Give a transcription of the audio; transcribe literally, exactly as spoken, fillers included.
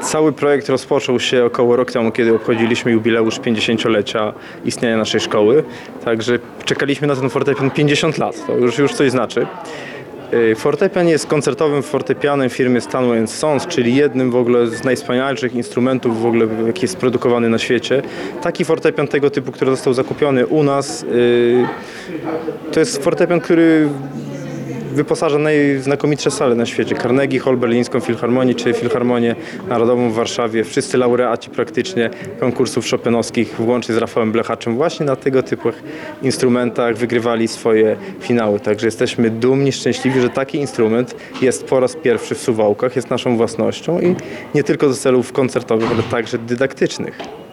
Cały projekt rozpoczął się około rok temu, kiedy obchodziliśmy jubileusz pięćdziesięciolecia istnienia naszej szkoły. Także czekaliśmy na ten fortepian pięćdziesiąt lat, to już, już coś znaczy. Fortepian jest koncertowym fortepianem firmy Stanway and Sons, czyli jednym w ogóle z najwspanialszych instrumentów w ogóle, jaki jest produkowany na świecie. Taki fortepian tego typu, który został zakupiony u nas, to jest fortepian, który wyposaża najznakomitsze sale na świecie. Carnegie Hall, Berlińską Filharmonię czy Filharmonię Narodową w Warszawie. Wszyscy laureaci praktycznie konkursów chopinowskich, włącznie z Rafałem Blechaczem, właśnie na tego typu instrumentach wygrywali swoje finały. Także jesteśmy dumni, szczęśliwi, że taki instrument jest po raz pierwszy w Suwałkach, jest naszą własnością i nie tylko do celów koncertowych, ale także dydaktycznych.